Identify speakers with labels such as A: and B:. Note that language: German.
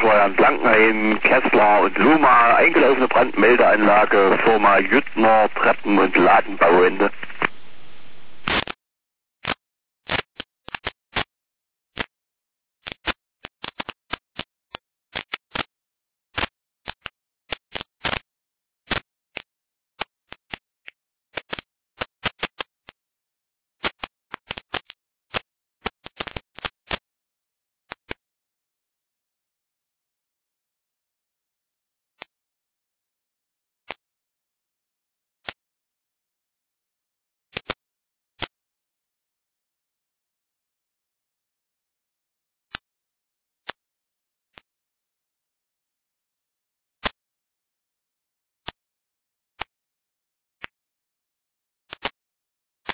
A: Steuern Blankenhain, Kessler und Luma, eingelaufene Brandmeldeanlage, Firma Jüttner, Treppen- und Ladenbauende.